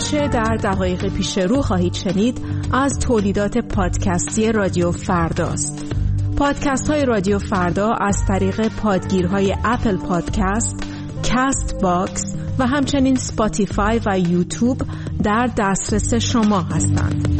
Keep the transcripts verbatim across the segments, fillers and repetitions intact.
آنچه در دقایق پیش رو خواهید شنید از تولیدات پادکستی رادیو فرداست. پادکست های رادیو فردا از طریق پادگیرهای اپل پادکست، کست باکس و همچنین سپاتیفای و یوتیوب در دسترس شما هستند.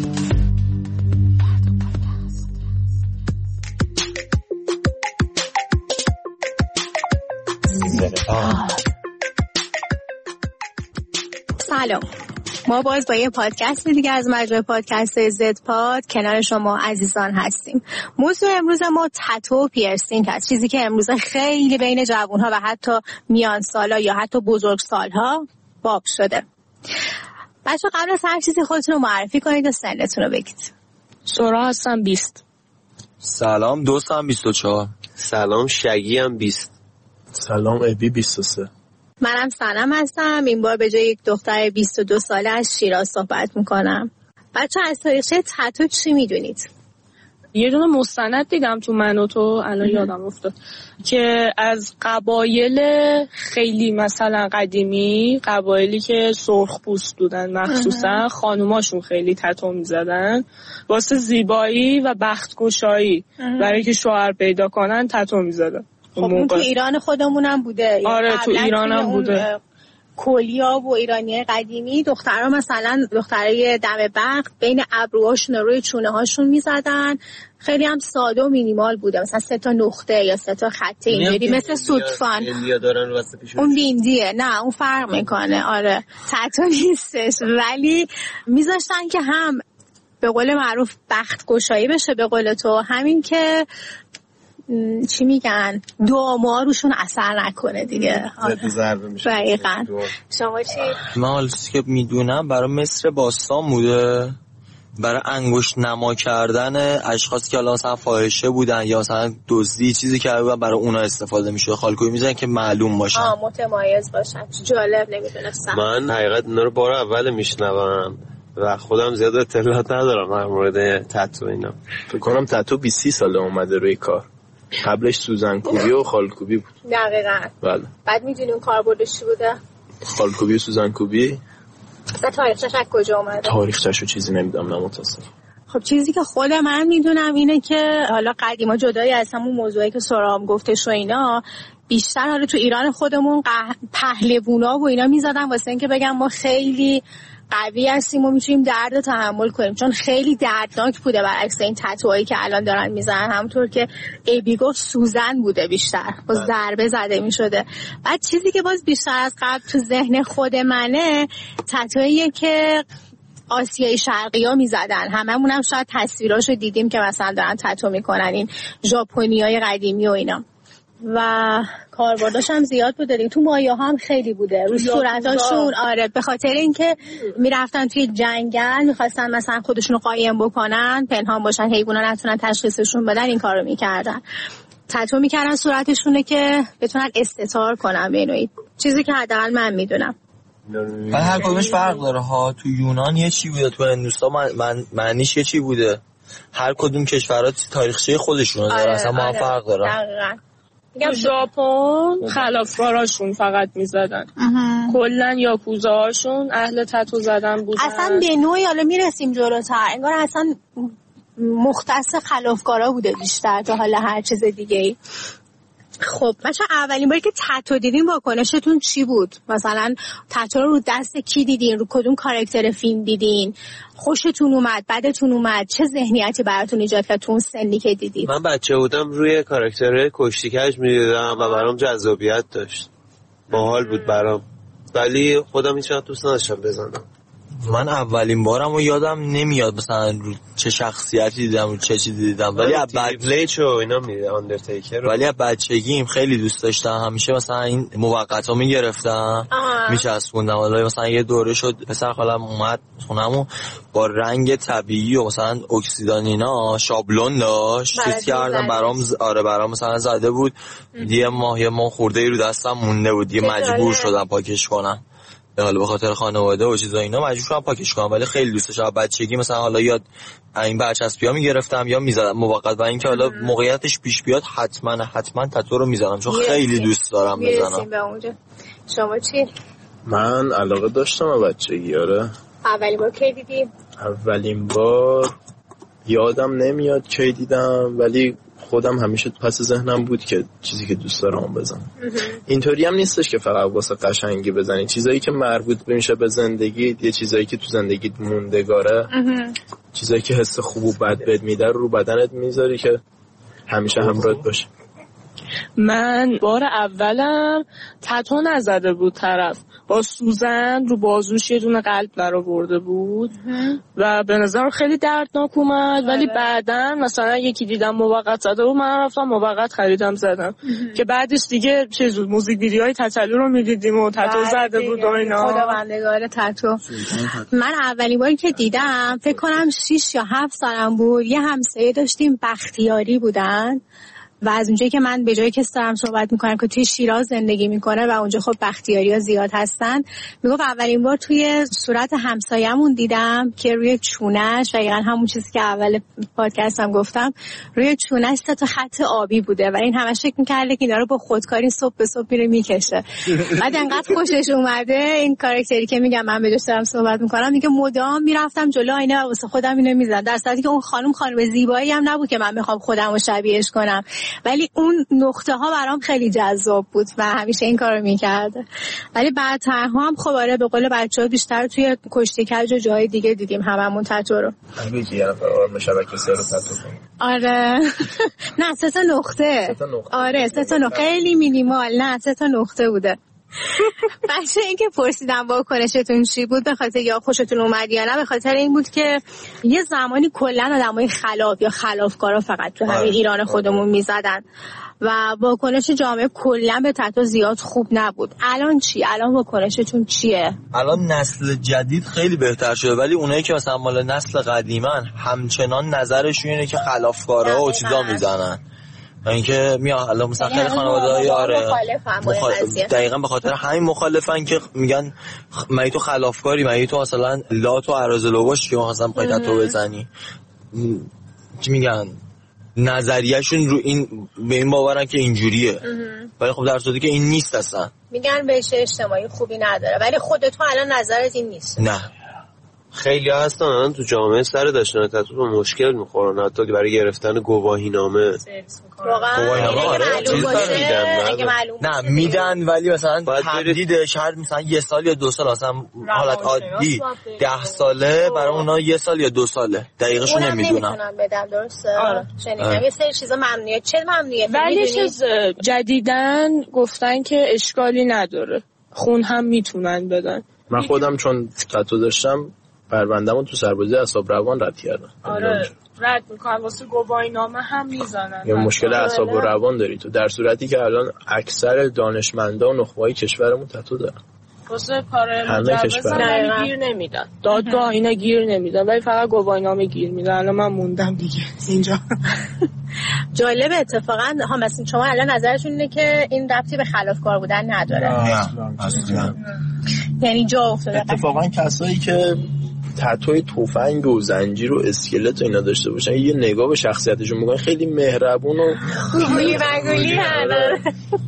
سلام، ما باز با یه پادکست دیگه از مجموعه پادکست زد پاد کنار شما عزیزان هستیم. موضوع امروز ما تتو و پیرسینگ هست، چیزی که امروز خیلی بین جوانها و حتی میان سالا یا حتی بزرگ سالها باب شده. بچه قبل از هر چیزی خودتون رو معرفی کنید و سنتون رو بگید. سورا هستم بیست. سلام دوستم بیست و چهار. سلام شگی هم بیست. سلام ابی بیست و سه. منم سنم هستم، این بار به جای یک دختر بیست و دو ساله از شیراز صحبت میکنم. بچه از تاریخچه تتو چی میدونید؟ یه دونه مستند دیدم تو من و تو الان یادم افتاد که از قبایل خیلی مثلا قدیمی، قبایلی که سرخ پوست بودن مخصوصا خانوماشون خیلی تتو میزدن واسه زیبایی و بختگشایی، برای که شوهر پیدا کنن تتو میزدن. خب اون تو ایران خودمونم بوده. آره تو ایرانم بوده. کولیا و ایرانی قدیمی دخترها مثلا دخترای دم بخت بین ابروهاشون و روی چونه هاشون میزدن، خیلی هم ساده و مینیمال بوده، مثلا سه تا نقطه یا سه تا خط اینجوری مثل سوتفان. بندیا دارن واسه پیشون. اون بیندیه، نه اون فرق میکنه. آره تتو نیستش، ولی میذاشتن که هم به قول معروف بخت گشایی بشه، به قول تو همین که چی میگن دعا روشون اثر نکنه دیگه. ضد ضربه میشه. دقیقاً. شما چی؟ من حالا که میدونم برای مصر باستان بوده، برای انگشت نما کردن اشخاصی که الان مثلا فاحشه بودن یا مثلا دزدی چیزی کرده بودن برای اونا استفاده میشه، خالکوبی میزنن که معلوم باشن، آه متمایز باشن. جالب، نمیدونستم. من حقیقت اینا رو بار اول میشنوم و خودم زیاد اطلاعات ندارم در مورد تتو اینا. فکر کنم تتو بیست ساله اومده روی کار، قبلش سوزن کوبی و خالکوبی بود. دقیقاً. بله. بعد میدونی اون کاربردش چی بوده؟ خالکوبی و سوزن کوبی. اصلا تاریخچش از کجا اومده؟ تاریخچش رو چیزی نمیدونم، نه متاسفم. خب چیزی که خود من میدونم اینه که حالا قدیما جدایی از همون موضوعی که سرام گفتش و اینا، بیشتر حالا تو ایران خودمون قه... پهلوونا و اینا میزدن واسه اینکه بگم ما خیلی قوی هستیم و میتونیم درد رو تحمل کنیم، چون خیلی دردناک بوده برعکس این تتوهایی که الان دارن میزنن. همونطور که ایبی گفت سوزن بوده، بیشتر با ضربه زده میشده. بعد چیزی که باز بیشتر از قبل تو ذهن خود منه، تتوییه که آسیای شرقی ها میزدن، هممون هم شاید تصویراشو دیدیم که مثلا دارن تتو میکنن، این ژاپنیای قدیمی و اینا، و کاربرداش هم زیاد بوده دیگه. تو مایه هم خیلی بوده رو صورتاشون. آره به خاطر اینکه میرفتن توی جنگل میخواستن مثلا خودشونو قایم بکنن، پنهان باشن، حیونا نتونن تشخیصشون بدن، این کارو میکردن، تتو میکردن صورتشونه که بتونن استتار کنن به نوعی. چیزی که حداقل من میدونم. و هر کدومش فرق داره ها. تو یونان یه چی بوده، تو هندوستان من من معنیش یه چی بوده. هر کدوم کشورها تاریخچه خودشونه داره. آره، اصلا ما آره، فرق داره. دقیقاً. تو ژاپن خلافکاراشون فقط میزدن، کلن یاکوزاهاشون اهل تتو زدن بودن. اصلا به نوعی حالا میرسیم جلوتر، انگار اصلا مختص خلافکارا بوده بیشتر تا حالا هر چیز دیگه ای. خب مثلا اولین باری که تتو دیدین واکنشتون چی بود؟ مثلا تتو رو دست کی دیدین؟ رو کدوم کاراکتر فیلم دیدین؟ خوشتون اومد؟ بدتون اومد؟ چه ذهنیتی براتون ایجاد کرد تو اون سنی که دیدید؟ من بچه بودم روی کاراکتر کشتیکش میدیدم و برام جذابیت داشت، باحال بود برام، ولی خودم هیچ وقت دوست نداشتم بزنم. من اولین بارم رو یادم نمیاد مثلا رو چه شخصیتی دیدم، رو چه چیزی دیدم، ولی از بچگی و اینا میره آندرتیکر، ولی از بچگیم خیلی دوست داشتم، همیشه مثلا این موقتا میگرفتم میچسبوندم. حالا مثلا یه دوره شد پسر خالم اومد خونمون با رنگ طبیعی و مثلا اکسیدان اینا شابلون داشت، چیز کردم برام. آره برام مثلا زده بود، یه ماه یه ماه خورده ای رو دستم مونده بود، دیگه مجبور شدم پاکش کنم. حالا به خاطر خانواده و چیزا اینا مجبور شدم پاکش کنم، ولی خیلی دوست داشتم بچگی. مثلا حالا یاد این برچسبی‌ها میگرفتم یا میزدم موقت، و اینکه حالا موقعیتش پیش بیاد حتما حتما تتو رو میزدم، چون خیلی دوست دارم بزنم. شما چی؟ من علاقه داشتم به بچگی. آره. اولین بار کی دیدی؟ اولین بار یادم نمیاد کی دیدم، ولی خودم همیشه پس ذهنم بود که چیزی که دوست دارم بزنم. اینطوری هم نیستش که فقط واسه قشنگی بزنی، چیزایی که مربوط میشه به زندگی، یه چیزایی که تو زندگیت موندگاره، چیزایی که حس خوب و بد بد میده رو بدنت میذاری که همیشه همراهت باشه. من بار اولم تتو نزده بود طرف، با سوزن رو بازوش یه دونه قلب درآورده بود و به نظر خیلی دردناک اومد، ولی بعدن مثلا یکی دیدم موقت زده بود، من رفتم موقت خریدم زدم که بعدش دیگه چیز بود، موزیک ویدیوهای تتلو رو میدیدیم و تتو زده بود و اینا. خداوندگار تتو. من اولین باری که دیدم فکر کنم شش یا هفت سالم بود، یه همسایه داشتیم بختیاری بودن و از اونجایی که من به جایی که دارم صحبت میکنم که توی شیراز زندگی میکنه و اونجا خب بختیاری ها زیاد هستن، میگفت اولین بار توی صورت همسایه‌مون دیدم که روی چونش، و دقیقاً همون چیزی که اول پادکستم گفتم، روی چونش سه تا خط آبی بوده و این همش فکر می‌کرده که اینا رو با خودکاری صبح به صبح میره میکشه. بعد انقدر خوشش اومده این کاراکتری که میگم من به جاش دارم صحبت میکنم، میگه مدام میرفتم جلو آینه و واسه خودم اینو میزدم، در صورتی که اون خانم خانم زیبایی هم نبود که من میخوام خودم رو شبیهش کنم، ولی اون نقطه ها برام خیلی جذاب بود و همیشه این کارو میکرده. ولی بعدتر هم خب آره به قول بچه‌ها بیشتر توی کشتی کج و جای دیگه دیدیم هممون تتو رو. میگی یعنی فرار شبکه سر رو تتو کنیم. آره نه سه تا نقطه. سه تا نقطه. آره سه تا نقطه خیلی مینیمال، نه سه تا نقطه بوده. بچه این که پرسیدم واکنشتون چی بود، به خاطر یا خوشتون اومد یا نه، به خاطر این بود که یه زمانی کلا آدمای خلاف یا خلافکارا فقط تو همین ایران خودمون میزدن و واکنش جامعه کلا به تتو زیاد خوب نبود. الان چی؟ الان واکنشتون چیه؟ الان نسل جدید خیلی بهتر شده، ولی اونایی که مثلا مال نسل قدیمن همچنان نظرشون اینه که خلافکارا و چیزا میزنن. اینکه میاد الان مثلا خیلی خانواده‌های آره مخالفن، دقیقاً به خاطر همین مخالفن که میگن مگه تو خلافکاری، مگه تو مثلا لات و ارازلو باش که مثلا می‌خوای تتو بزنی. چی میگن نظریه‌شون رو این به این باورن که اینجوریه، ولی خب در صورتی که این نیست اصلا. میگن بهش اجتماعی خوبی نداره، ولی خودت تو الان نظرت این نیست. نه خیلی هستن تو جامعه سر داشتن تتو به مشکل میخورن، حتی که برای گرفتن گواهینامه واقعا اگه معلوم نه میدن، ولی مثلا تمدیدش هر مثلا یه سال یا دو سال، مثلا حالت عادی ده ساله برای اونا یه سال یا دو ساله، دقیقشو نمیدونم. نمیتونن بدم درسته. شنیدم یه سری چیزا ممنوعه. چه ممنوعه؟ ولی چیز جدیدن گفتن که اشکالی نداره، خون هم میتونن بدن. من خودم چون تتو داشتم پرونده‌مو تو سربازی اعصاب روان رد کردم. آره رد میکنن، واسه گواهینامه هم میزنن. یه مشکل اعصاب و روان داری تو، در صورتی که الان اکثر دانشمندا و نخبه‌های کشورمون تتو دارن. واسه کار مجوز هم گیر نمیدن، دادگاه اینا گیر نمیدن، ولی فقط گواهینامه گیر میدن. الان من موندم دیگه اینجا. جالبه اتفاقا ها، مثلا شما الان نظرتون اینه که این ربطی به خلافکار بودن نداره؟ نه اصلا. یعنی جا افتاده. اتفاقا کسایی که تتوی تفنگ و زنجیر و اسکلت و اینا داشته باشن یه نگاه به شخصیتشون میکنن خیلی مهربون و خوبی بگولی هست.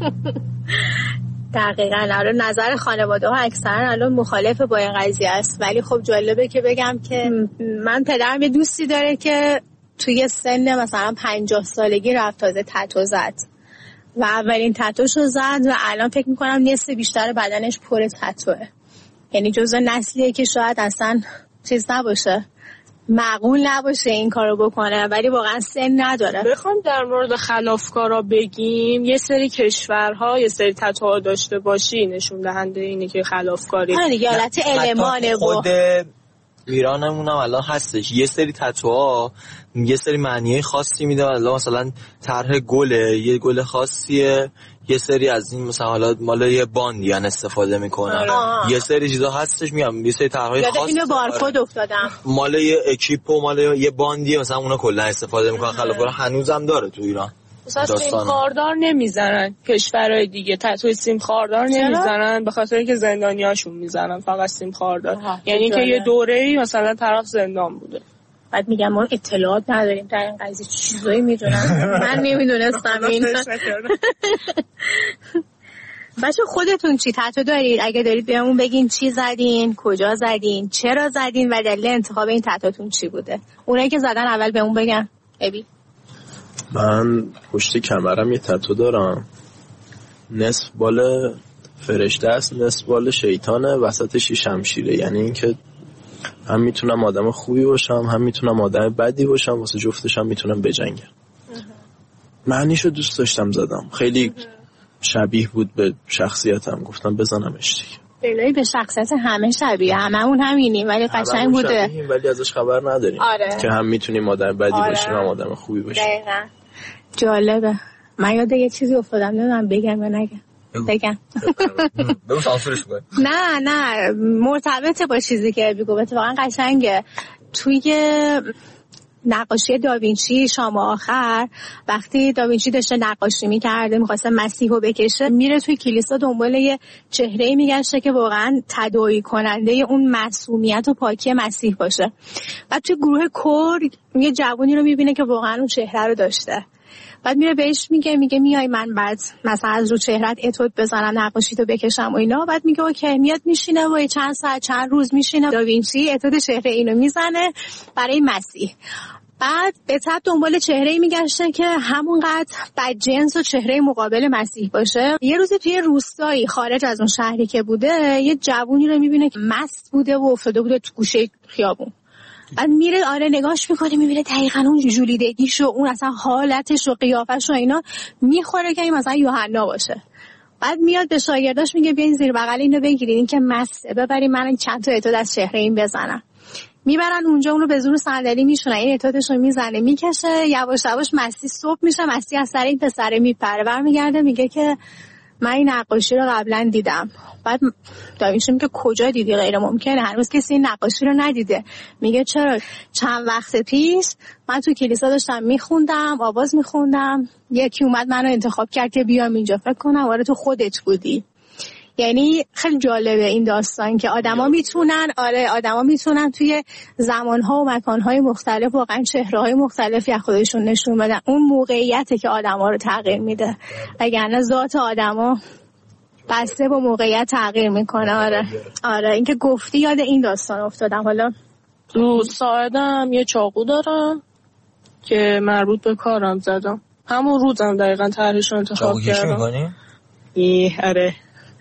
دقیقاً الان نظر خانواده ها اکثرا الان مخالف با این قضیه است، ولی خب جالبه که بگم که من پدرم یه دوستی داره که توی سن مثلا پنجاه سالگی رفت تازه تتو زد و اولین تتوشو زد و الان فکر میکنم نصف بیشتر بدنش پر تتوه. یعنی جزو نسلیه که شاید اصلا چیز نباشه، معقول نباشه این کارو بکنه، ولی واقعا سن نداره. بخوام در مورد خلافکارا بگیم، یه سری کشورها یه سری تتوها داشته باشی نشون دهنده اینه که خلافکاری. آره دیگه حالت المانه. خود ایرانمون هم الان هستش یه سری تتوها یه سری معنی خاصی میده، الان مثلا طرح گله، یه گل خاصیه، یه سری از این مثلا حالا مال یه باندی ان استفاده میکنن، یه سری چیزا هستش میگم، یه سری طرحهای خاص اینو بارکد افتادم مال یه اکیپ و مال یه باندی مثلا اونا کلا استفاده میکنن. خلافکارا هنوزم داره تو ایران. مثلا سیم خاردار نمیزنن کشورهای دیگه، تتوی سیم خاردار نمیزنن به خاطر اینکه زندانیاشون میزنن فقط سیم خاردار، یعنی که یه دوره‌ای مثلا طرف زندان بوده. بعد میگم ما اطلاعات نداریم در این قضیه، چیزایی میدونن من نمیدونستم این. بچه خودتون چی تتو دارید؟ اگه دارید بهمون بگین چی زدین، کجا زدین، چرا زدین و دلیل انتخاب این تتوتون چی بوده؟ اونایی که زدن اول بهمون بگن. ابی من پشت کمرم یه تتو دارم، نصف بال فرشته است نصف بال شیطانه، وسطش یه شمشیره. یعنی اینکه هم میتونم آدم خوبی باشم هم میتونم آدم بدی باشم، واسه جفتش هم میتونم بجنگم. معنیشو دوست داشتم زدم، خیلی شبیه بود به شخصیتم، گفتم بزنمش دیگه. بلایی به شخصیت همه شبیه، هممون همینیم ولی قشنگ بوده، ولی ازش خبر نداریم. آره. که هم میتونیم آدم بدی آره. باشیم هم آدم خوبی باشیم. دقیقاً. جالبه. من یاد یه چیزی افتادم، نمیدونم بگم یا نگم. بگم. بگو سانسورش کن. نه نه مرتبطه با چیزی که بگو، واقعا قشنگه. توی نقاشی داوینچی شام آخر وقتی داوینچی داشته نقاشی میکرده میخواسته مسیح رو بکشه، میره توی کلیسا دنبال یه چهره‌ای میگشته که واقعا تداعی کننده اون معصومیت و پاکی مسیح باشه. بعد توی گروه کور یه جوونی رو میبینه که واقعا اون چهره رو داشته، بعد میره بهش میگه میگه میای من بعد مثلا از رو چهرت اتود بزنم نقاشی تو بکشم و اینا. بعد میگه اوکی، میاد میشینه و چند ساعت چند روز میشینه داوینچی اتود چهره اینو میزنه برای مسیح. بعد به تبع دنبال چهره‌ای میگشته که همونقدر بدجنس و چهره مقابل مسیح باشه. یه روزی توی روستایی خارج از اون شهری که بوده یه جوونی رو میبینه که مست بوده و افتاده بوده تو گوشه خیابون. بعد میره آره نگاش میکنه، میبینه دقیقاً اون جولیدگیش و اون اصلا حالتش و قیافش و اینا میخوره که این مثلا یوحنا باشه. بعد میاد به شاگرداش میگه بیاین زیر بغل اینو بگیرین، این که مسته، ببرین من چند تا اتود از چهره این بزنم. میبرن اونجا، اونو به زور صندلی میشونن، این اتودش رو میزنه میکشه، یواش یواش مسیح صبح میشه، مسیح از سر این پسره میپره، برمیگرده میگه که من این نقاشی رو قبلا دیدم. بعد داوینچی میگه کجا دیدی؟ غیر ممکنه، هنوز کسی این نقاشی رو ندیده. میگه چرا؟ چند وقت پیش من تو کلیسا داشتم میخوندم، آواز میخوندم، یکی اومد منو انتخاب کرد که بیام اینجا. فکر کنم آره تو خودت بودی. یعنی خیلی جالبه این داستان که آدما میتونن آره آدما میتونن توی زمانها و مکانهای مختلف واقعا چهره‌های مختلفی از خودشون نشون بدن. اون موقعیته که آدما رو تغییر میده، وگرنه ذات آدما بسته با موقعیت تغییر میکنه. آره آره اینکه گفتی یاد این داستان افتادم. حالا تو ساعدم یه چاقو دارم که مربوط به کارم زدم، همون روزم دقیقاً طرحش رو انتخاب کردم. چاقو کشی میکنی؟ ای آره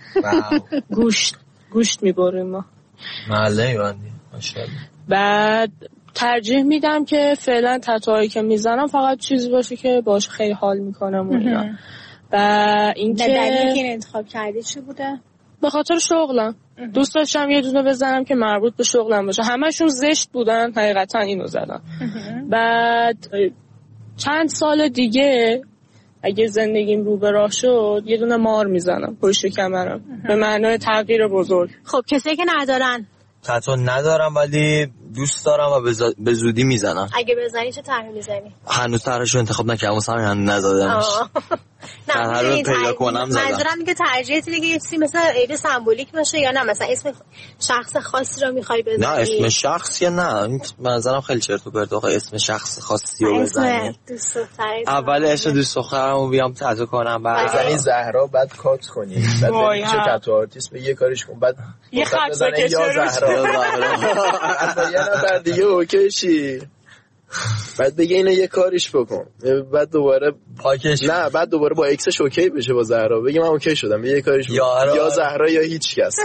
گوشت گوشت میبریم ما محله میبندی ماشاءالله. بعد ترجیح میدم که فعلا تتوهایی که میزنم فقط چیزی باشه که باشه خیلی حال میکنم و اینا. و اینکه دلیلی که این انتخاب کردی چی بوده؟ به خاطر شغلم دوست داشتم یه دونه بزنم که مربوط به شغلم باشه. همشون زشت بودن حقیقتا، اینو زدم. بعد چند سال دیگه اگه زندگیم رو به راه شد یه دونه مار میزنم پشت کمرم به معنای تغییر بزرگ. خب کسی که ندارن تتو ندارم ولی دوست دارم و به زودی میزنم. اگه بزنی چه طرحی میزنی؟ هنوز طرحشو انتخاب نکردم، مثلا هنوز نزدمش. نه هر پیدا کنم زدم. منظورم اینه که ترجیحت دیگه یه چیزی مثلا عید سمبولیک باشه یا نه مثلا اسم شخص خاصی رو میخوای بزنی؟ نه اسم شخصی نه، منظورم خیلی چرت و پرت آخه اسم شخص خاصی رو بزنی. دوست دختری اول اسم دوست دخترمو بیام تتو کنم، بعد بزنی زهرا، بعد کات کنی، بعد ببین چه تتو آرتیست به یه کاریش کن، بعد یه خط بزنی یا زهرا اصلا یه نفر دیگه اوکی شی، بعد بگه اینو یه کاریش بکن، بعد دوباره پاکش نه بعد دوباره با اکسش اوکی بشه با زهرا، بگه من اوکی شدم به یه کاریش بکن. یا, یا زهرا یا هیچ کس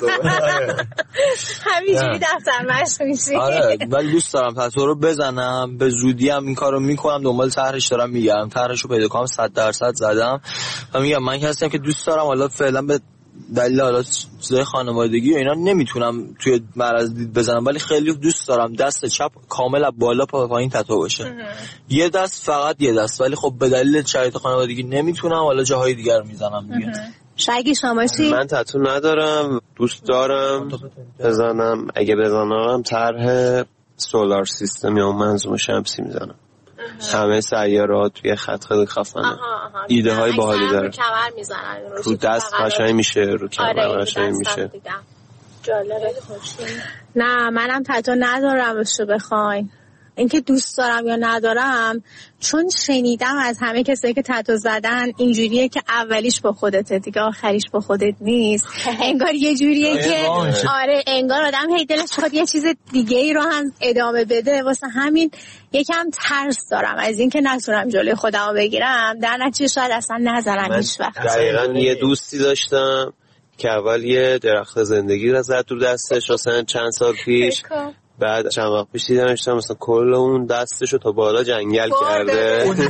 همینجوری دفتر مشق میشی. آره ولی دوست دارم تتو رو بزنم، به زودی هم این کارو میکنم، دنبال طرحش دارم میگردم، طرحشو پیدا کنم صد درصد زدم و میگم من کسی ام که دوست دارم، حالا فعلا به دلیل حالا چیزای خانوادگی و اینا نمیتونم توی معرض دید بزنم، ولی خیلی دوست دارم دست چپ کامل از بالا تا پایین تتو باشه. یه دست فقط یه دست، ولی خب به دلیل شرایط خانوادگی نمیتونم، حالا جاهای دیگر میزنم دیگه. شاگی شما چی؟ من تتو ندارم، دوست دارم بزنم. اگه بزنم طرح سولار سیستم یا منظومه شمسی میزنم. همه سیارات توی خط خیلی خفنه، ایده های باحالی داره. رو کمر میزنن، رو دست قشنگ میشه، رو کمر قشنگ میشه. جالبه. نه منم تتو ندارم، بشه بخواین اینکه دوست دارم یا ندارم، چون شنیدم از همه کسایی که تتو زدن اینجوریه که اولیش با خودته دیگه آخریش با خودت نیست. انگار یه جوریه که آره انگار آدم هی دلش خود یه چیز دیگه ای رو هم ادامه بده. واسه همین یکم ترس دارم از اینکه نتونم جلوی خودم رو بگیرم، در نتیجه شاید اصلا نذارم هیچ وقت. دقیقاً یه دوستی داشتم که اول یه درخت زندگی رو زد رو دستش مثلا چند سال پیش، بعد چند وقت پیش دیدمش مثلا کل اون دستشو تا بالا جنگل کرده. اون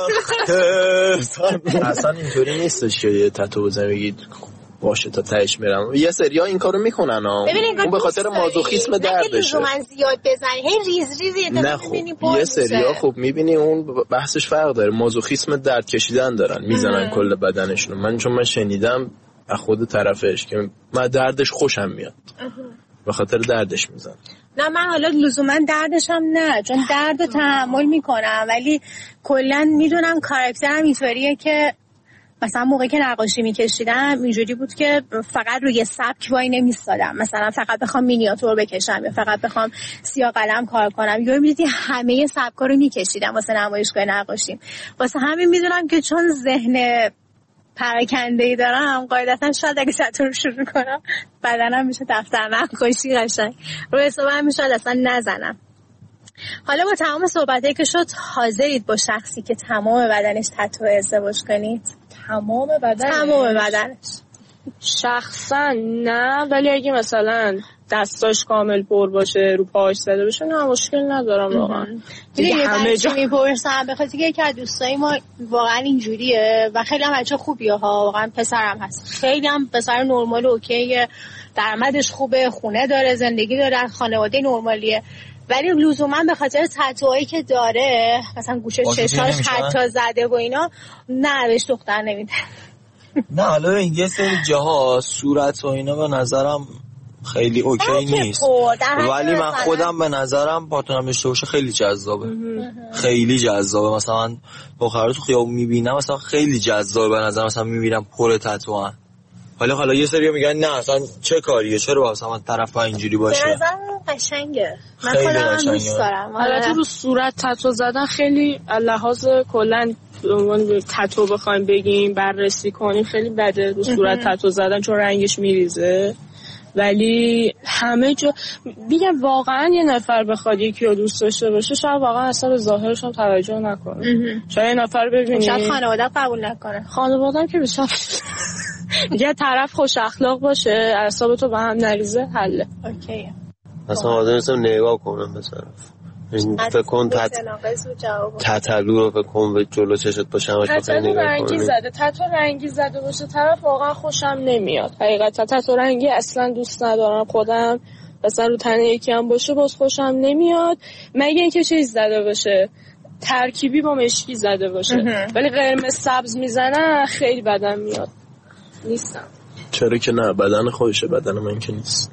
درخت اصلا اینطوری نیستش که یه تتو بزنی بگید باشه تا تهش میرم. یه سریا این کارو میکنن ها، اون به خاطر مازوخیسم دردشه. من زیاد بزنی هی ریز ریز نه خب یه سریا خب میبینی اون بحثش فرق داره، مازوخیسم درد کشیدن دارن میزنن کل بدنشون. من چون من شنیدم از خود طرفش که من دردش خوشم میاد به خاطر دردش میزنم. نه من حالا لزوما دردشم نه، چون درد رو تحمل میکنم، ولی کلا میدونم کاراکترم اینطوریه که مثلا موقعی که نقاشی میکشیدم اینجوری بود که فقط روی سبک وای نمیستادم، مثلا فقط بخوام مینیاتور بکشم یا فقط بخوام سیاه قلم کار کنم، یا میدونی همه سبکا رو میکشیدم واسه نمایشگاه نقاشی. واسه همین میدونم که چون ذهن پراکنده‌ای دارم قاعدتا شاید اگه تتو رو شروع کنم بدنم میشه دفتر نقاشی قشنگ رو حسابم میشه اصلا نزنم. حالا با تمام صحبتایی که شد حاضرید با شخصی که تمام بدنش تتو ازدواج کنید؟ تمام بدنش؟ تمام بدنش شخصا نه، ولی اگه مثلا دستاش کامل پر باشه رو پاش زده بشه نه مشکل ندارم واقعا. دیگه همه جا میپرسم به خاطر که از دوستای ما واقعا اینجوریه و خیلی هم بچه خوبیه ها، واقعا پسرم هست، خیلی هم پسر نرمال اوکیه، درآمدش خوبه، خونه داره، زندگی داره، خانواده نرمالیه، ولی لزوما به خاطر تتوهایی که داره مثلا گوشه چشاش حتی زده و اینا نه بهش دختر نمیده. نه حالا یه سری جاها صورت و اینا به نظرم خیلی اوکی نیست، ولی من خودم به نظرم پارتنرم داشته باشه خیلی جذابه. خیلی جذابه. مثلا دخترا تو خیابون میبینم مثلا خیلی جذابه به نظر، مثلا میبینم پر تتو ان. حالا حالا یه سری میگن نه اصلا چه کاریه، چرا مثلا طرف اینجوری باشه؟ به نظرم قشنگه، من خودم دوست دارم. البته رو صورت تتو زدن خیلی لحاظ کلا عنوان تتو بخوایم بگیم بررسی کنیم خیلی بده رو صورت تتو زدن، چون رنگش میریزه. ولی همه جا میگم واقعا یه نفر بخواد یکی رو دوست داشته باشه شاید واقعا اصلا به ظاهرش هم توجه نکنه. شاید یه نفر ببینی شاید خانواده قبول نکنه. خانواده که بشه یه طرف خوش اخلاق باشه، اعصاب تو به هم نریزه، حله. اوکیه. اصلا آدم مثلا نگاه کنم به طرف فکر کن تت... تتلو رو فکر کن به جلو چشت باشه همش بخوای نگاه کنی. رنگی زده، تتو رنگی زده باشه طرف واقعا خوشم نمیاد. حقیقتا تتو رنگی اصلا دوست ندارم خودم، مثلا رو تنه یکی هم باشه باز خوشم نمیاد، مگه اینکه چیز زده باشه ترکیبی با مشکی زده باشه. ولی قرمز سبز میزنه خیلی بدم میاد، نیستم. چرا که نه، بدن خودشه، بدن من که نیست.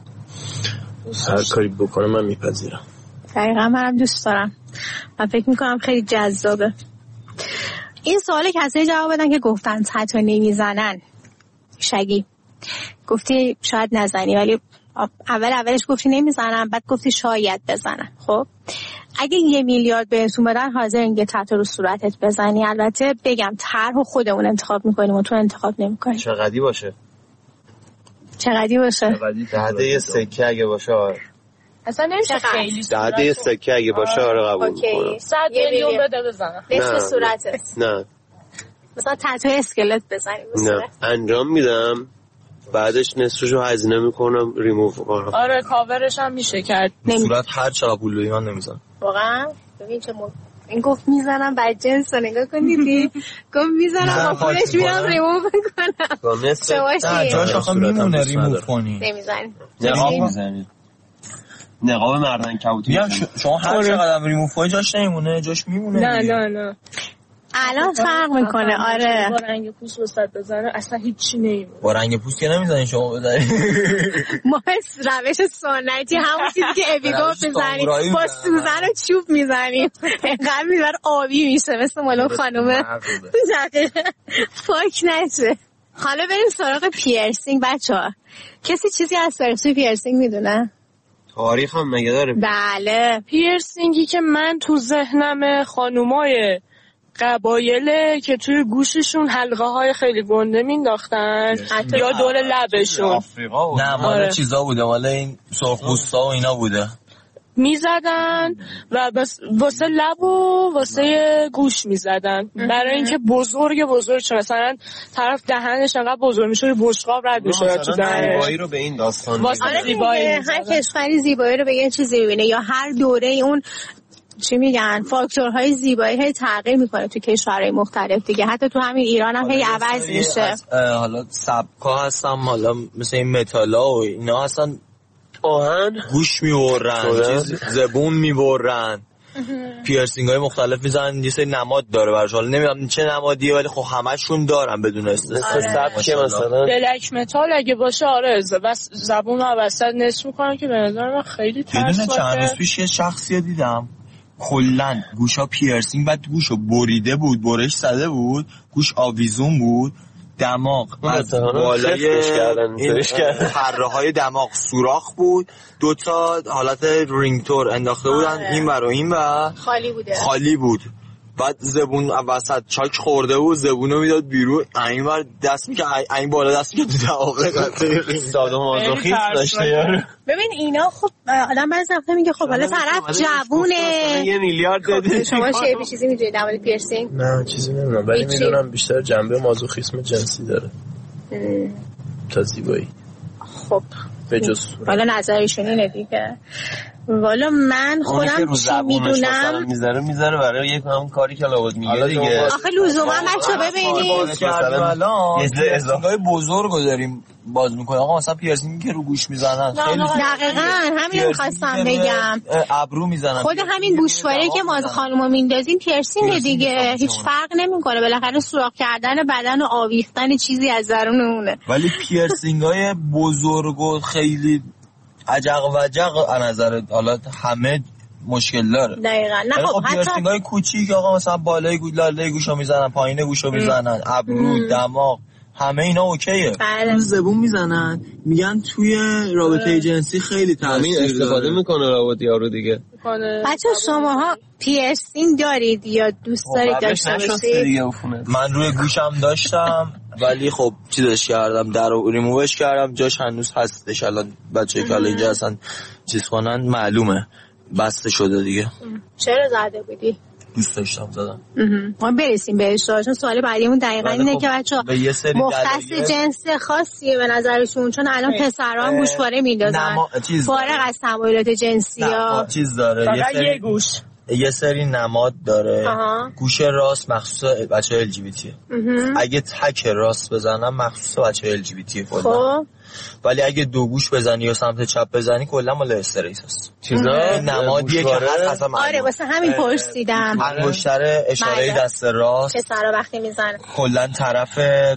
هر کاری بکنه من میپذیرم. دقیقا منم دوست دارم. من فکر میکنم خیلی جذابه. این سوال کسی جواب بدن که گفتن تتو نمیزنن. شگی گفتی شاید نزنی، ولی اول اولش گفتی نمیزنم، بعد گفتی شاید بزنن. خب اگه یه میلیارد بهتون بدن حاضرین یه تتو رو صورتت بزنی؟ البته بگم طرحو خودمون انتخاب میکنیم و تو انتخاب نمیکنی. چقدی باشه؟ چقدی باشه؟ دهده یه سکه اگه باشه آره. اصلا نمیشه خیلی دهده یه سکه اگه باشه آره قبول میکنم. صد میلیون بده بزنم نصف صورتت. نه مثلا تتو اسکلت بزنی نه انجام میدم بعدش نصفشو هزینه میکنم ریموو کنم. آره کاورش هم میشه کرد. صورت هر چقدر پول بدی من نمیزنم واقعا. ببین چه مود این گفت میزنم بعد جنس رو نگاه کن دیدی گفت میزنم با پولش میرم ریموو میکنم. چه باشی جاش آخه میمونه ریموو کنی نمیزنی نمیزنی نقاب مردن کبوتی شما هر چقدر ریموو کنی جاش نمیمونه، جاش میمونه. نه نه نه الان فرق میکنه. آره با رنگ پوست وسط بزنه اصلا هیچی نمیمونه. با رنگ پوست که نمیزنی شما بزنی. ما روش سنتی همون چیزی که ابی گفت بزنیم با سوزن و چوب میزنیم اینقدر میبر آبی میشه مثل مالو خانومه فاک نشه. حالا بریم سراغ پیرسینگ. بچه ها کسی چیزی از سرسوی پیرسینگ میدونه؟ تاریخ هم مگه داره؟ بله. پیرسینگی که من تو ذهنم خانومای قبایله که توی گوششون حلقه های خیلی گنده مینداختن یا دور لبشون. نه مال آره. چیزا بوده، مال این سرخپوستا و اینا بوده میزدن و بس واسه لب و واسه گوش میزدن برای اینکه بزرگ بزرگ چون مثلا طرف دهنش انقدر بزرگ میشه بشقاب رد میشه تو دهنش. زیبایی رو به این داستان آره زیبایی، هر کشوری زیبایی رو به یه چیزی میبینه یا هر دوره اون چی میگن فاکتورهای زیبایی هی تغییر میکنه تو کشورهای مختلف دیگه، حتی تو همین ایران هم هی عوض میشه. حالا سبکا هستن، حالا مثل این متالا و اینا هستن آهن گوش میبرن، چیز زبون میبرن، پیرسینگ های مختلف میزنن، یه سری نماد داره برش، حالا نمیدونم چه نمادیه ولی خب همشون دارن بدون استثنا. سبک مثلا بلک متال اگه باشه آره بس زبون رو وسط نصف میکنن که به نظر من خیلی ترس باشه. چند روز پیش یه شخصی دیدم کلن گوشا پیرسینگ بعد گوشو بریده بود، برش زده بود، گوش آویزون بود، دماغ از بالای پره های دماغ سوراخ بود، دوتا حالت رینگتور انداخته بودن آره. این بر و این بر خالی بوده خالی بود، بعد زبون وسط چاک خورده بود، زبونو میداد بیرون، این بر دست میکرد این بالا دست میکرد دماغه سادومازوخیسم داشته یارو. ببین اینا خب آدم بعضی وقتا میگه خب حالا طرف جوونه یه میلیارد داده. شما چه چیزی میدونید در مورد پیرسینگ؟ نه چیزی نمیدونم ولی میدونم بیشتر جنبه مازوخیسم جنسی داره تا زیبایی. خب به جز حالا نظرشون اینه دیگه. والا من خودم چی میدونم میذاره میذاره برای یک هم کاری که لابد میگه دیگه. آخه لزوما بچا ببینید الان اصطلاح بزرگو داریم باز میکنه. آقا مثلا پیرسینگ که رو گوش میزنن خیلی دقیقاً همین می‌خواستم بگم، ابرو میزنن، خود همین گوشواره که ما خانوما میندازیم پیرسینگ دیگه، هیچ فرق نمیکنه، بالاخره سوراخ کردن بدن و آویختن چیزی از درون اونه. ولی پیرسینگای بزرگ و خیلی عجق و عجق از نظر حالا همه مشکل داره. دقیقاً. نه خب حتی پیرسینگای کوچیک آقا مثلا بالای گوش لاله گوشو میزنن، پایین گوشو میزنن، ابرو، دماغ، همه اینا اوکیه. بله. زبون میزنن میگن توی رابطه جنسی خیلی تاثیر استفاده میکنه رابطه یارو دیگه. بچه شماها پیرسینگ دارید یا دوست دارید داشته باشید؟ من روی گوشم داشتم ولی خب چیزش کردم، در رو ریمووش کردم، جاش هنوز هستش. الان بچه که الان اینجا اصلا چیز کنن معلومه بسته شده دیگه. چرا زده بودی؟ دوست داشتم زدم. ما برسیم بهش، چون سوال بعدیمون دقیقاً اینه که بچه‌ها مختص جنس خاصیه به نظرشون، چون الان پسرا هم گوشواره میندازن فارغ از تمایلات جنسی ها. چیز داره یه سری گوش یه سری نماد داره. آها. گوش راست مخصوص بچه ال جی بی تی، اگه تک راست بزنم مخصوص بچه ال جی بی تی کلا، ولی اگه دو گوش بزنی یا سمت چپ بزنی کلا مال استریت هست. چیزا نمادیه که هست. آره واسه همین پرسیدم. انگشتر اشاره دست راست پسرا وقتی میزنه کلا طرف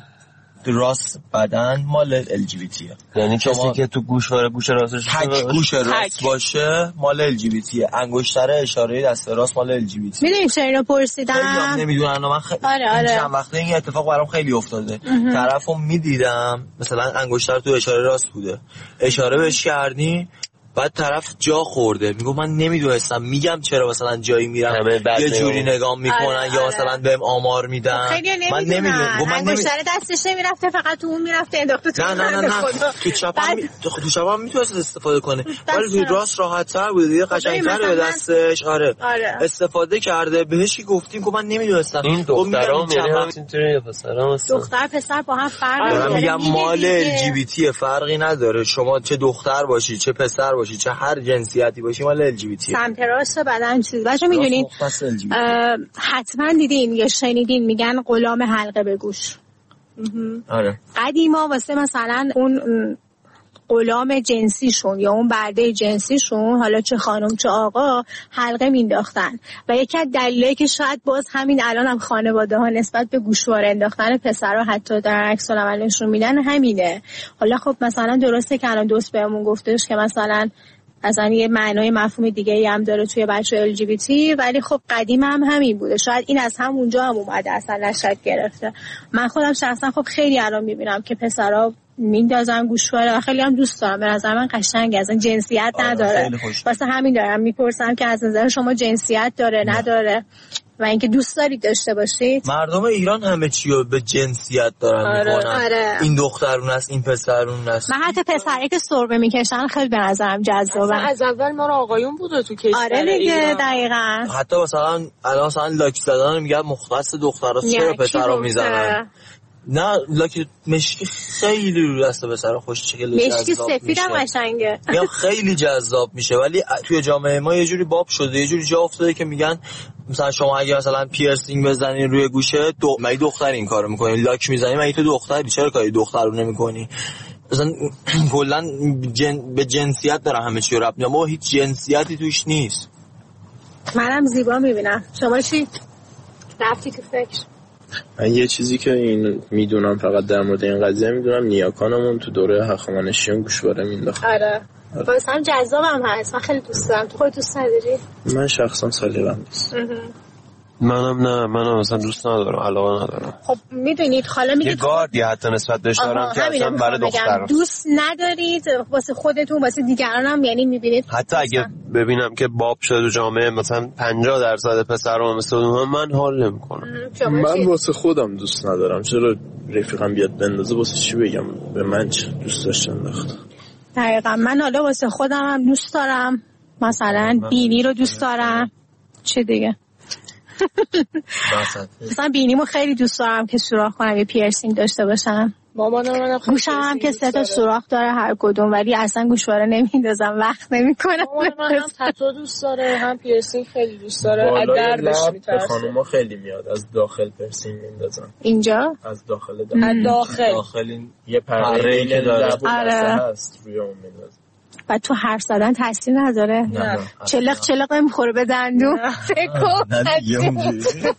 راست بدن مال ال جی بی تی، یعنی کسی که تو گوشواره گوش راستش تک گوش راست باشه مال ال جی بی تی، انگشتر اشاره دست راست مال ال جی بی تی. میدونیم چرا اینو پرسیدم؟ نمیدونن. من خیلی آره آره. چند وقته این اتفاق برام خیلی افتاده. طرفو میدیدم مثلا انگشتر تو اشاره راست بوده، اشاره بهش کردی بعد طرف جا خورده، میگم من نمیدونستم، میگم چرا مثلا جایی میرم یه جوری نگاه میکنن آره، یا آره. مثلا بهم آمار میدن، من نمیدونم. انگشتر دستش نمیرفته فقط تو اون میرفته انداخته تو. نه نه نه تو چپم تو چپم میتونست استفاده کنه ولی توی راست راحت تر بود دیگه، قشنگ‌تر به دستش. آره. آره استفاده کرده، بهش گفتیم که من نمیدونستم. این دخترام یعنی همینطوری پسرام هستن، دختر پسر با هم فرق داره. میگم مال ال جی بی تی فرقی نداره، شما چه دختر باشی چه پسر باشی چه هر جنسیتی باشی مال ال جی بی تی. سمت راست بدن چیز بچا میدونین حتما دیدین یا شنیدین میگن غلام حلقه به گوش. آره. قدیما واسه مثلا اون غلام جنسیشون یا اون برده جنسیشون، حالا چه خانم چه آقا، حلقه مینداختن و یکی از دلایلی که شاید باز همین الان هم خانواده ها نسبت به گوشواره انداختن پسرها حتی در عکس العملشون میدن همینه. حالا خب مثلا درسته که الان دوست بهمون گفتش که مثلا اصلا یه معنای مفهوم دیگه ای هم داره توی بچه ال جی بی تی، ولی خب قدیم هم همین بوده، شاید این از همونجا هم اومده اصلا نشد گرفته. من خودم شخصا خب خیلی الان میبینم که پسرها میندازم گوشواره و خیلی هم دوست دارم. به نظر من قشنگه، اصلا جنسیت نداره. واسه همین دارم میپرسم که از نظر شما جنسیت داره نه. نداره و اینکه دوست دارید داشته باشید. مردم ایران همه چی رو به جنسیت دارن آره. میکنن. آره. این دخترون است، این پسرون است. من حتی پسری که سربه میکشن خیلی به نظرم جذابه. از اول ما رو آقایون بوده تو کشور. آره دیگه دقیقاً. حتی مثلا الان مثلا لاک زدن میگن مختص دختراست، چرا پسرا میزنن؟ نه لاک مشکی خیلی رو دست پسرا خوشگله، مشکی سفیدم قشنگه. میگم خیلی جذاب میشه، ولی توی جامعه ما یه جوری باب شده، یه جوری جا افتاده که میگن مثلا شما اگه مثلا پیرسینگ بزنین روی گوشه دو مگه دختر این کارو میکنی، لاک میزنی مگه تو دختری، چرا کاری دختر رو نمیکنی؟ مثلا کلا جن... به جنسیت داره همه چی رو ربط میده، ما هیچ جنسیتی توش نیست. منم زیبا میبینم. شما چی رفتی تو فکر؟ من یه چیزی که این میدونم فقط در مورد این قضیه میدونم، نیاکانمون تو دوره هخامنشیان گوشواره مینداخت. آره واسه هم جذابم هست، من خیلی دوست دارم. تو خودت دوست نداری؟ من شخصا سلیقه‌ام نیست. منم نه، منم مثلا دوست ندارم، علاقه ندارم. خب میدونید حالا میگید یه گاردی حتی نسبت بهش دارم که اصلا برای دخترم دوست ندارید واسه خودتون، واسه دیگران هم یعنی میبینید حتی اگه ببینم که باب شده تو جامعه مثلا پنجاه درصد پسرام مثل اون من حال نمیکنم. من واسه خودم دوست ندارم، چرا رفیقم بیاد بندازه واسه چی بگم به من چه دوست داشتن انداخت. دقیقاً من حالا واسه خودم هم دوست دارم، مثلا بینی رو دوست دارم. چه دیگه مثلا بینیمو خیلی دوست دارم که سوراخ کنم، یه پیرسینگ داشته باشم. مامانم منم گوشم هم که سه تا سوراخ داره هر کدوم، ولی اصلا گوشواره نمیندازم، وقت نمیکنم. مامانم هم تتو دوست داره، هم پیرسینگ خیلی دوست داره. از دردش میترسه. خانوما خیلی میاد از داخل پیرسینگ میندازن. اینجا از داخل داخل از داخل داخل یه پره‌ای که داره آره. هست روی اون میندازن. و تو حرف زدن تاثیر نداره؟ نه. چلق چلق نمیخوره به دندون. فکر کن.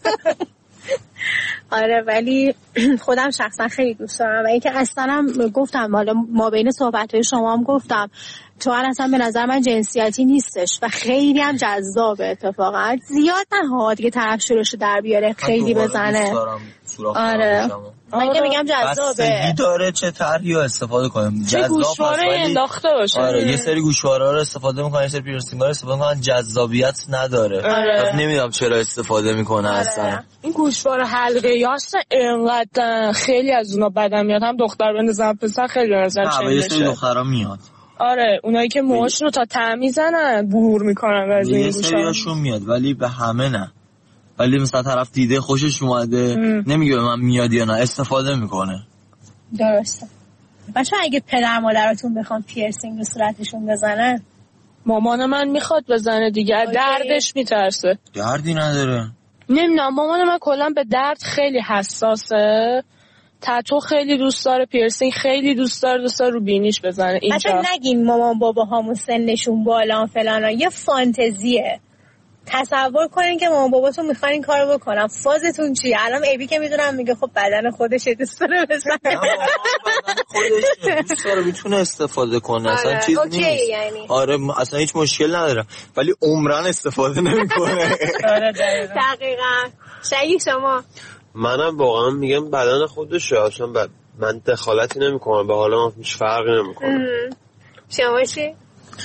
آره ولی خودم شخصا خیلی دوست دارم و اینکه اصلا هم گفتم حالا ما بین صحبت‌های شما هم گفتم تو اصلا به نظر من جنسیتی نیستش و خیلی هم جذابه. اتفاقا زیاد نه دیگه طرف شروعش در بیاره خیلی بزنه. آره من که میگم جذابه. بستگی داره چه طرحی رو استفاده کنیم. چه گوشواره انداخته باشه. آره یه سری گوشواره رو استفاده میکنن، یه سری پیرسینگ رو استفاده میکنن، جذابیت نداره. آره. نمیدونم چرا استفاده میکنه آره. اصلا. این گوشواره حلقه یا اصلا اینقدر خیلی از اونا بدم میاد، هم دختر بندازن پسر خیلی نظر چه میشه. یه سری دخترا میاد. آره اونایی که موهاشون رو تا ته میزنن بور میکنن از این گوشواره. یه سریاشون میاد ولی به همه نه. ولی مثلا طرف دیده خوشش اومده نمیگه من میاد یا نه، استفاده میکنه. درسته. بچه اگه پدر مادراتون بخوام پیرسینگ رو صورتشون بزنن، مامان من میخواد بزنه دیگه، از دردش میترسه. دردی نداره. نمیدونم مامان من کلا به درد خیلی حساسه. تتو خیلی دوست داره، پیرسینگ خیلی دوست داره، دوست داره رو بینیش بزنه. اینجا حتی نگین مامان بابا هامون سنشون بالا فلان، یه فانتزیه. تصور کنین که مامان باباتون میخوان این کارو بکنن، فازتون چیه؟ الان ایبی که میدونم میگه خب بدن خودش دوست داره بزنه. خودش دوست داره میتونه استفاده کنه. آره. اصلا چیز اوکی نیست. یعنی. آره اصلا هیچ مشکل نداره ولی عمرن استفاده نمیکنه. آره دقیقاً. دقیقاً. شاید شما منم واقعا میگم بدن خودشه، اصلا بد... من دخالتی نمیکنم، به حالا هیچ فرقی نمیکنه. شما چی؟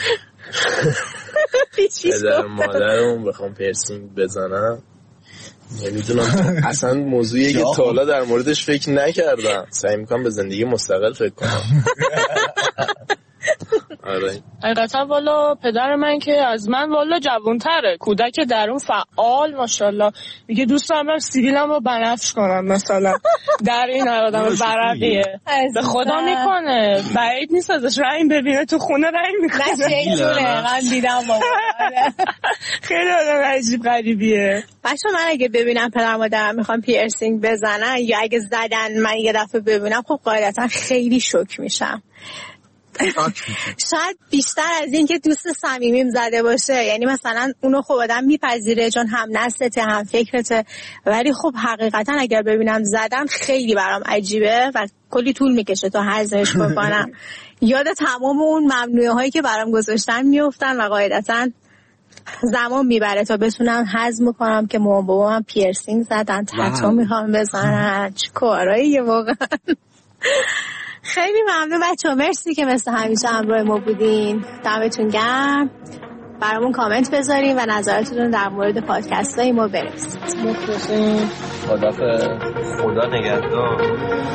پدر مادرم بخوام پیرسینگ بزنم نمیدونم، اصلا موضوعیه که تا حالا در موردش فکر نکردم. سعی میکنم به زندگی مستقل فکر کنم. آره حقیقتا والا پدر من که از من والا جوان‌تره، کودک درون فعال ماشاءالله، میگه دوست دارم برم سیبیلم رو بنفش کنم مثلا در این آدم برقیه به خدا میکنه، بعید نیست ازش رنگ ببینه تو خونه رنگ میکنه. نه من دیدم بابا. خیلی آدم عجیب غریبیه. بچه من اگه ببینم پدر مادرم میخوام پیرسینگ بزنن یا اگه زدن من یه دفعه ببینم خب قاعدتا خیلی شوک میشم. شاید بیشتر از این که دوست صمیمیم زده باشه، یعنی مثلا اونو خب آدم میپذیره چون هم نسلته هم فکرته، ولی خب حقیقتا اگر ببینم زدن خیلی برام عجیبه و کلی طول میکشه تا هضمش بکنم. یاد تمام اون ممنوعه هایی که برام گذاشتن میافتن و قاعدتا زمان میبره تا بتونم هضم کنم که مامان بابا من پیرسینگ زدن، تتو میخوام بزنن، چه کاراییه واقعا. خیلی ممنون بچه‌ها، مرسی که مثل همیشه همراه ما بودین. دمتون گرم. برامون کامنت بذارین و نظراتتون در مورد پادکست‌های ما بنویسید. مخلصیم. خدا خدا نگهدار.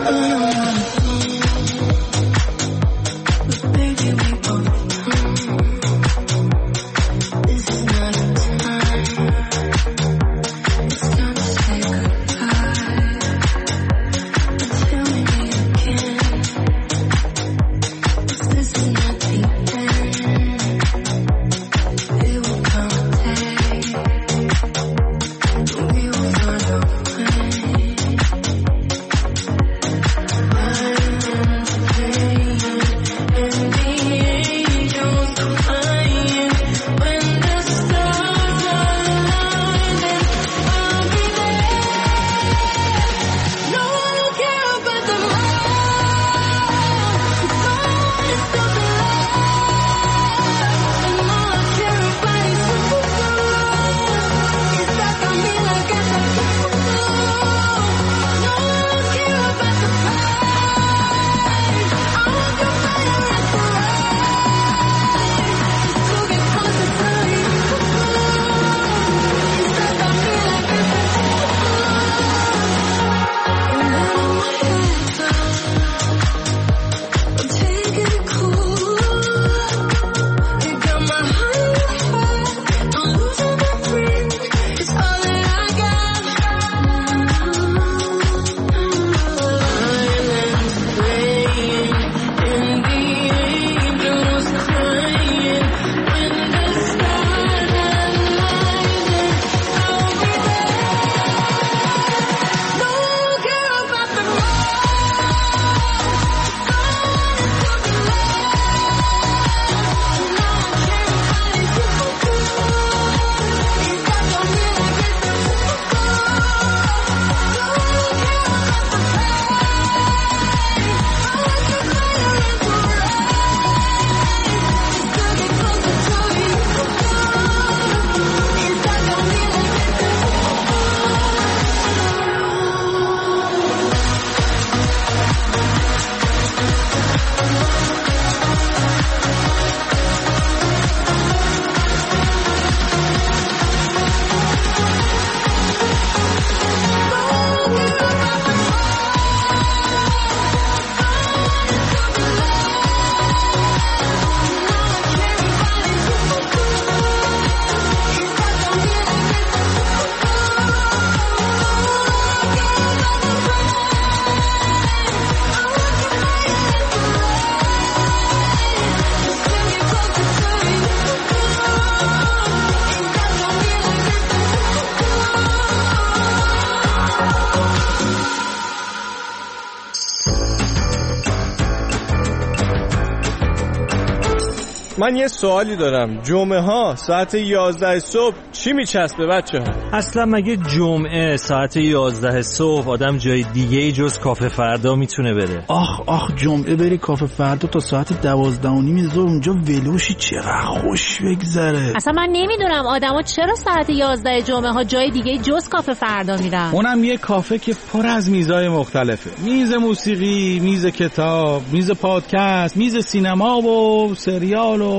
من یه سوالی دارم، جمعه ها ساعت یازده صبح چی میچسبه بچه ها؟ اصلا مگه جمعه ساعت یازده صبح آدم جای دیگه ای جز کافه فردا میتونه بره؟ آخ آخ جمعه بری کافه فردا تا ساعت دوازده و نیم ظهر اونجا ولوشی چقدر خوش بگذره. اصلا من نمیدونم آدما چرا ساعت یازده جمعه ها جای دیگه جز کافه فردا میرن. اونم یه کافه که پر از میزای مختلفه، میز موسیقی، میز کتاب، میز پادکست، میز سینما و سریال و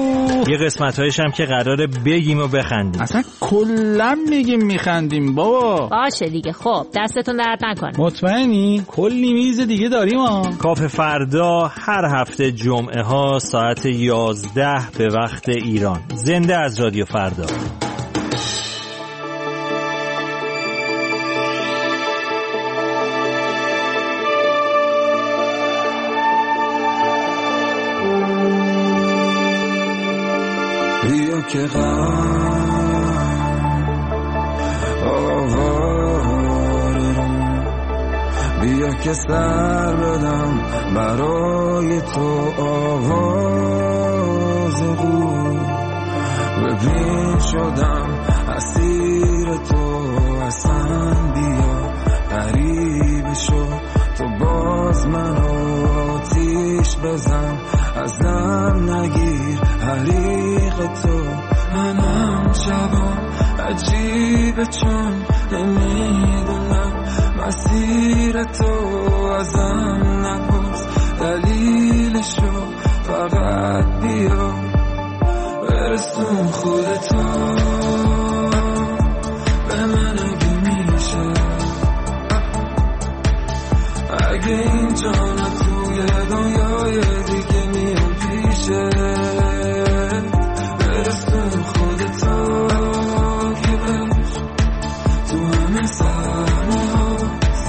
یه قسمت‌هایش هم که قراره بگیم و بخندیم. اصلا کلا میگیم میخندیم بابا. باشه دیگه، خب دستتون درد نکنه. مطمئنی؟ کلی میز دیگه داریم ها. کافه فردا هر هفته جمعه ها ساعت یازده به وقت ایران. زنده از رادیو فردا. بیا که غم آوارم، بیا که سر بدم برای تو آواز غور. ببین شدم اسیر تو، اصلا بیا غریب شو، تو باز منو آتیش بزن، ازم نگیر حریق تو. منم شبام عجیبه چون نمیدونم مسیر تو، ازم نپرس همه صحنه هاست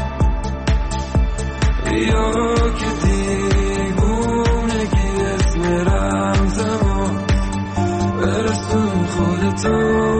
یا که دیوونگی اسم رمز ماست برسون خودتو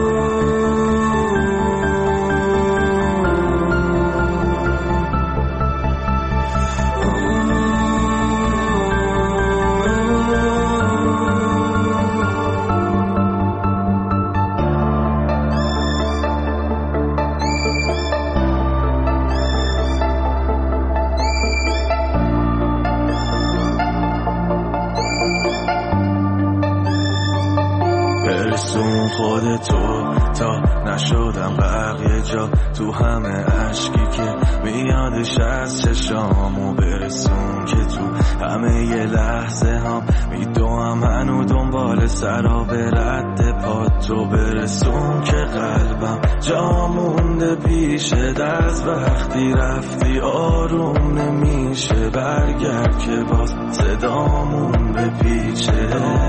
خودتو تا نشدم بقیه جا تو همه عشقی که میادش از چشامو برسون که تو همه یه لحظه هم میدوم منو دنبال سرا به رد پاتو برسون که قلبم جا مونده پیشت از وقتی رفتی آروم نمیشه برگرد که باز صدامون بپیچه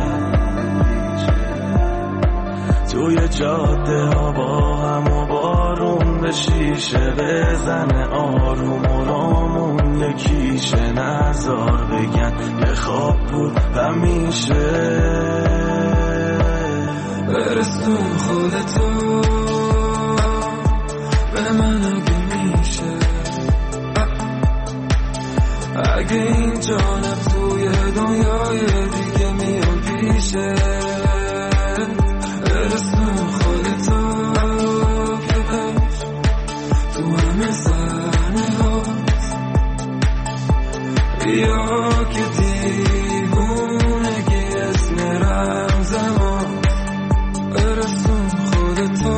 توی جاده ها با هم و بارون به شیشه بزنه آروم و رامون یکیشه نزار بگن یه خواب بود همیشه برسون خودتو به من اگه میشه اگه این جانم توی دنیای دیگه میام پیشه برسون خودتو که عشق تو همه صحنه هاست یا که دیوونگی اسم رمز ماست برسون خودتو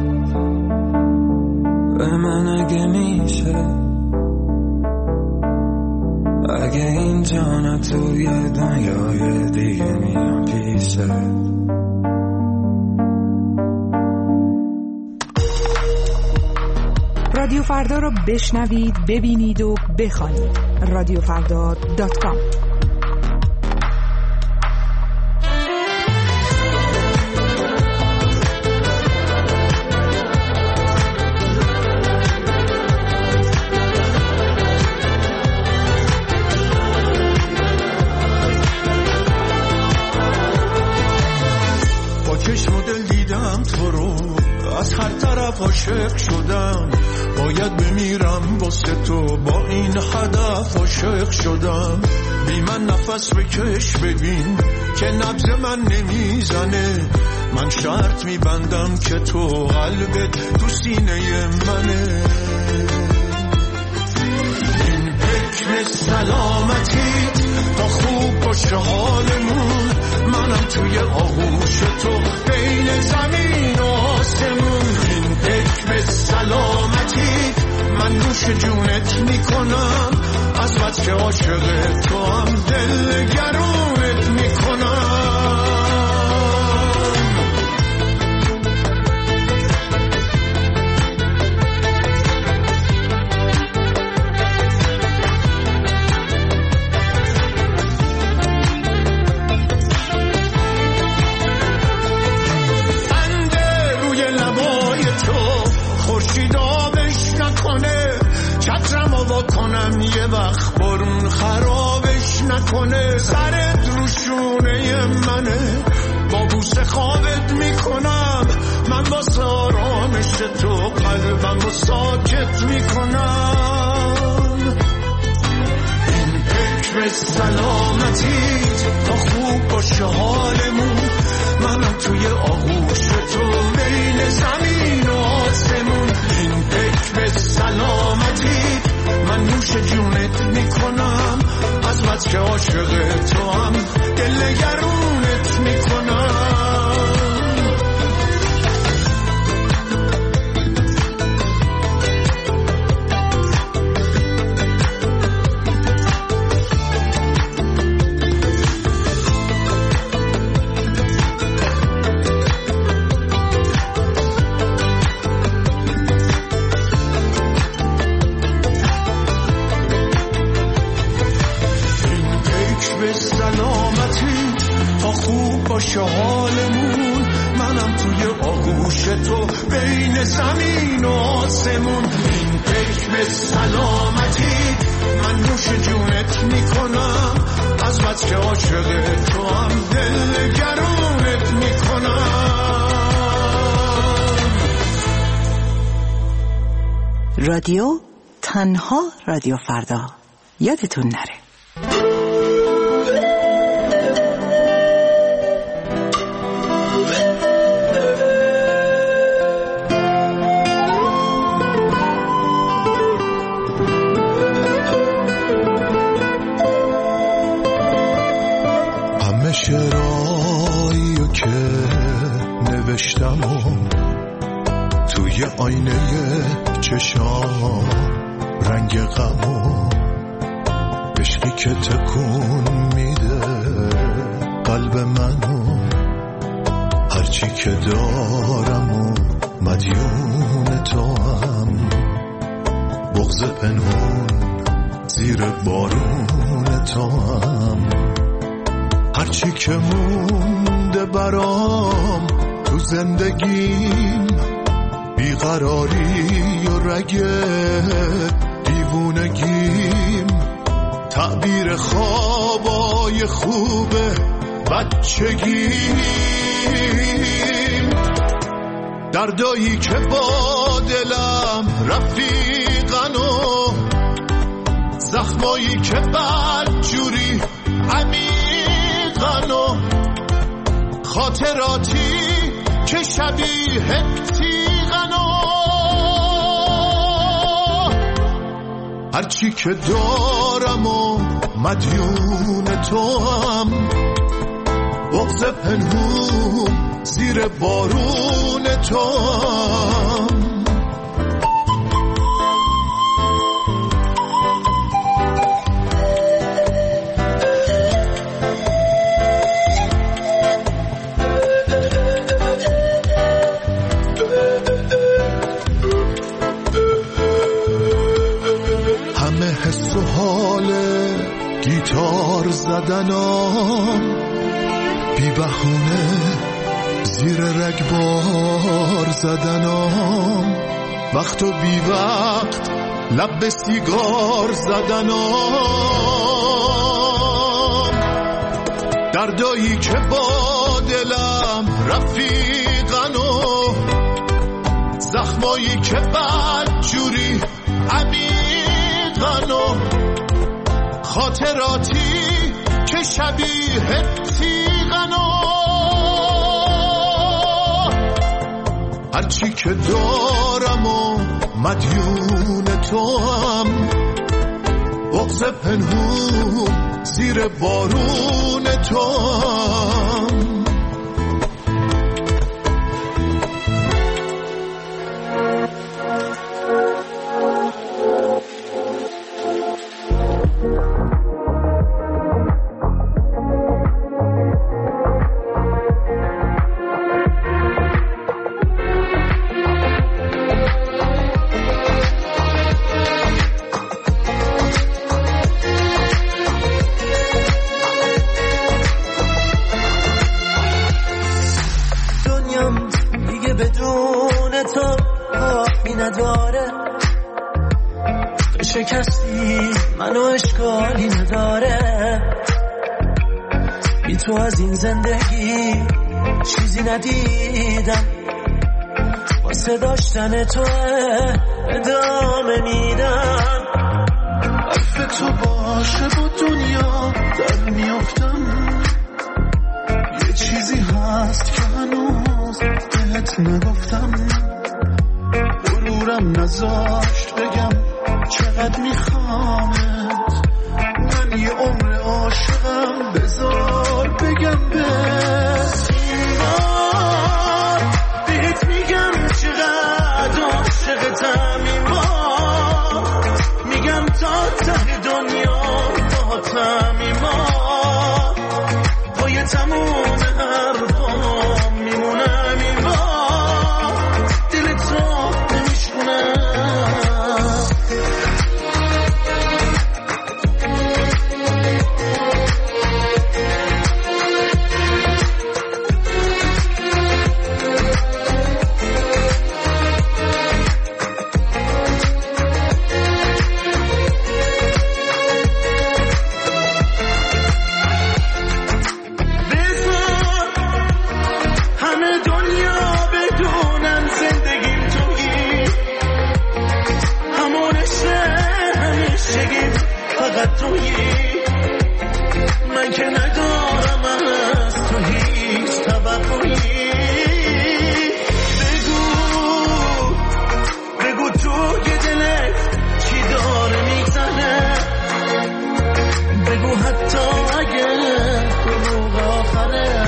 به من اگه میشه اگه این جانا توی دنیای دیگه میام پیشه رادیو فردا رو بشنوید، ببینید و بخوانید. رادیو فردا دات کام. با چشم و دل دیدم تو رو از هر طرف عاشق شدم باید بمیرم واسه تو با این هدف عاشق شدم بی من نفس بکش ببین که نبض من نمیزنه من شرط میبندم که تو قلبت تو سینه منه این حکم سلامتی تا خوب باشه حالمون منم توی آغوش تو بین زمین و آسمون این حکم سلامتی من نوش جونت میکنم از بس که عاشق تو هم دل گرونت میکنم کنم یه وقت برون خرابش نکنه سرت روشونه منه با بوسه خوابت میکنم من واسه آرامش تو قلبم رو ساکت میکنم این حکم سلامتی تا خوب باشه حالمون منم توی آغوش تو بین زمین و آسمون این حکم سلامتی من نوش جونت میکنم از بس که عاشق تو هم دل گرونت میکنم باشه حالمون منم توی آغوش تو بین زمین و آسمون. این پیک به سلامتی من نوش جونت میکنم، از بس که عاشق تو هم دل گرونت میکنم. رادیو تنها رادیو فردا، یادتون نره. همه شعرهایی که نوشتم و توی آینه چشام رنگ غم و عشقی که تکون میده قلب منو، هرچی که دارم و مدیون تو هم، بغض پنهون زیر بارون تو هم، هرچی که مونده برام تو زندگیم، بیقراری و رگ دیوونگیم، تعبیر خوابای خوب بچگیم، دردایی که با دلم رفیقن و زخمایی که بدجوری عمیقن و خاطراتی که شبیه تیغن و هرچی که دارم و مدیون تو هم، بغض پنهون زیر بارون تو هم. همه حس و حال گیتار زدنام، بی بهونه زیر رگبار زدنام، وقت و بی وقت لب به سیگار زدنام، دردایی که با دلم رفیقن و زخمایی که بدجوری عمیقن و خاطراتی که شبیه تیغن و هرچی که دارم و مدیون تو هم، بغض پنهون زیر بارون تو هم. شکستی منو اشکالی نداره، بی تو از این زندگی چیزی ندیدم، واسه داشتن تو ادامه میدم. حرف تو باشه با دنیا در میافتم، یه چیزی هست که هنوز بهت نگفتم، غرورم نذاشت بگم چقدر میخوامت، من یه عمر عاشقم، بذار بگم به ایمان، بهت میگم چقدر عاشقتم ایمان، میگم تا ته دنیا باهاتم ایمان، پای تموم حرفام میمونم ایمان، دل تو نمیشونم. تویی، من که ندارم از تو هیچ توقعی. بگو بگو توی دلت چی داره میزنه، بگو حتی اگه دروغ آخره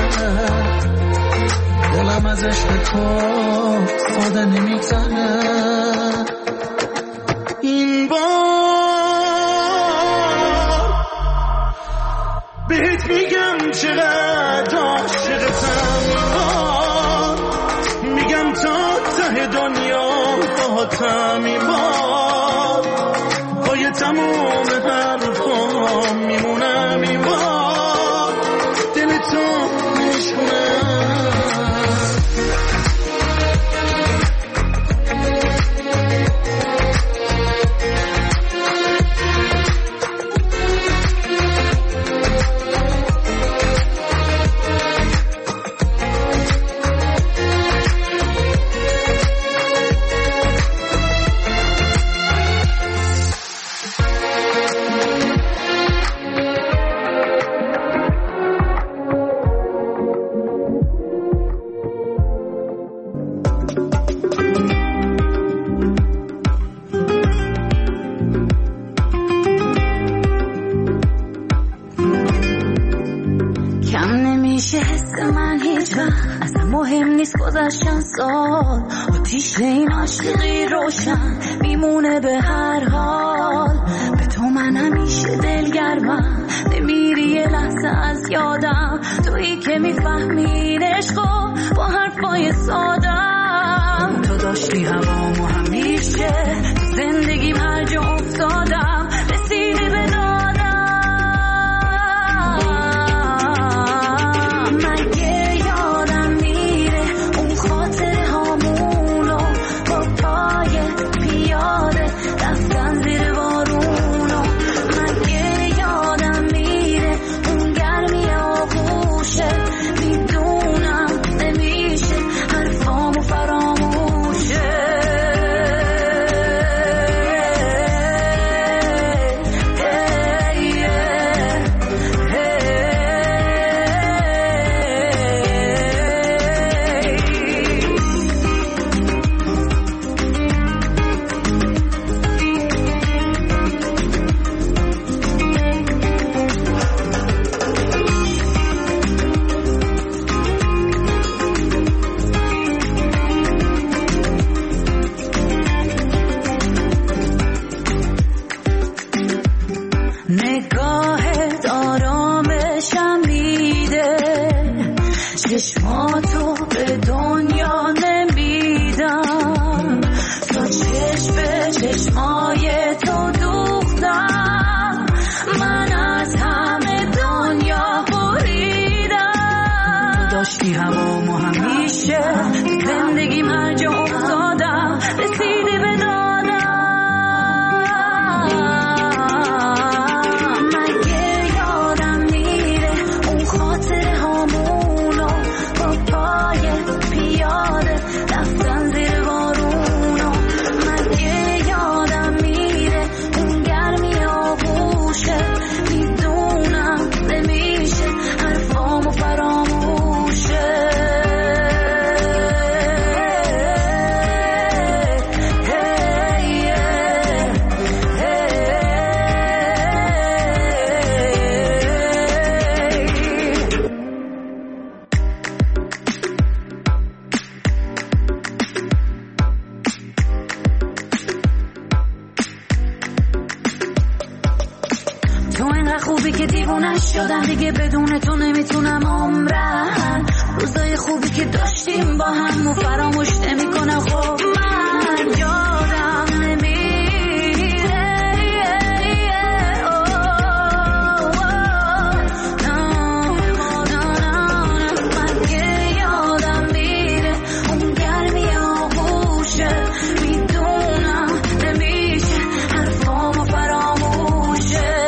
دلم از عشق تو ساده نمیگذره. این بار بهت میگم چقدر عاشقتم، این بار میگم تا ته دنیا باهاتم، این بار پای تموم حرفام میمونم، این بار دل تو میشونم. مهم نیست گذشتن سال، آتیش این عاشقی روشن میمونه به هر حال. به تو من همیشه دلگرمم، نمیری یه لحظه از یادم، تویی که میفهمی عشقو با حرفای سادم. تو داشتی هوامو همیشه، زندگی هر جا افتادم رسیدی به دادم. خوبی که دیوونه شدم دیگه، بدون تو نمیتونم عمرم. روزای خوبی که داشتیم با هم و فراموش نمیکنم. خب من یادم نمیره من که یادم میره اون گرمی آغوشه. میدونم نمیشه حرفامو فراموشه.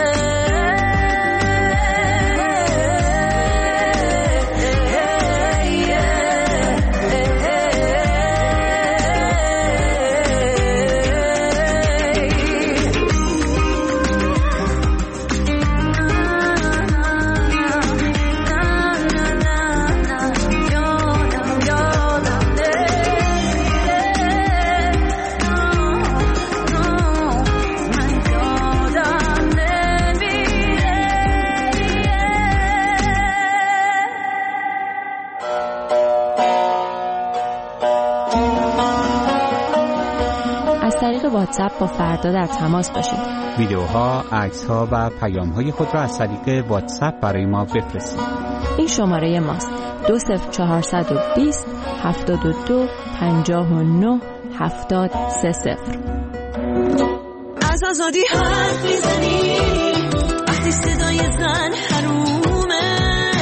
فردا در تماس باشید. ویدیوها، عکس‌ها و پیام‌های خود را از طریق واتساپ برای ما بفرستید. این شماره ماست: دو صفر چهارصد و بیست هفتاد و دو پنجاه و نه هفتاد سه صفر. از آزادی حرف میزنی وقتی صدای زن حرومه،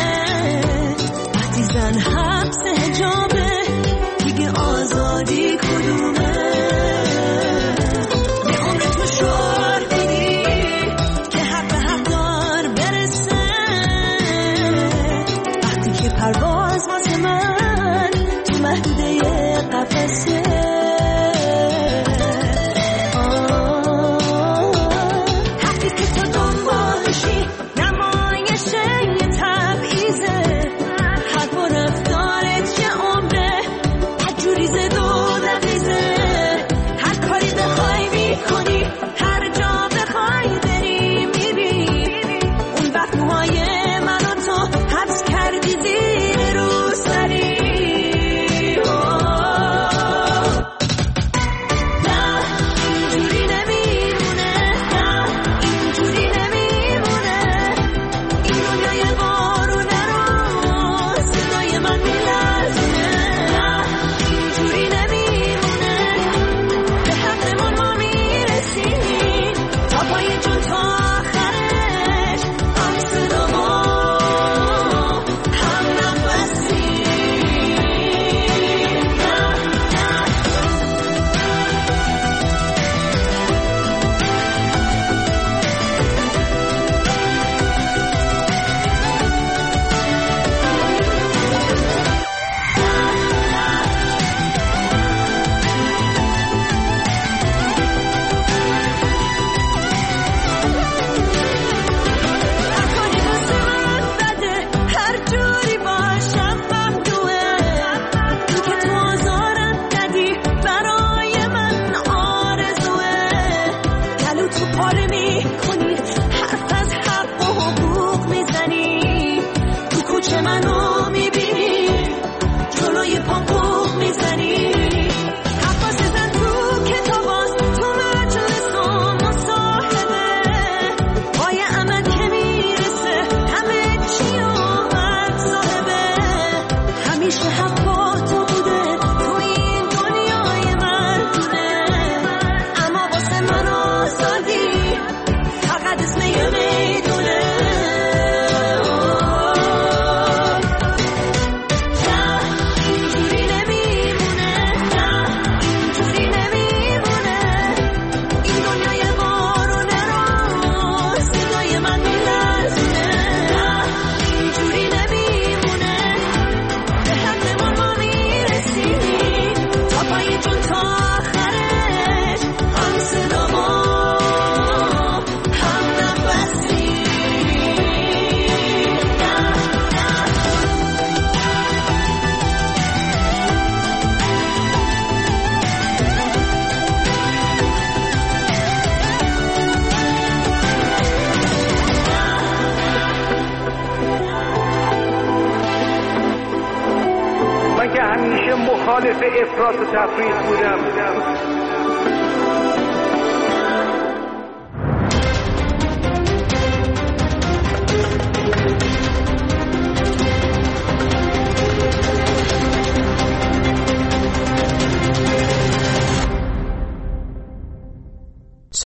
وقتی زن حبس حجابه دیگه آزادی کدومه؟ به عمر تو شعار بدی که حق به حق دار برسه، وقتی که پرواز واسه من تو محدوده قفسه. مخالف افراط و تفریط بودم،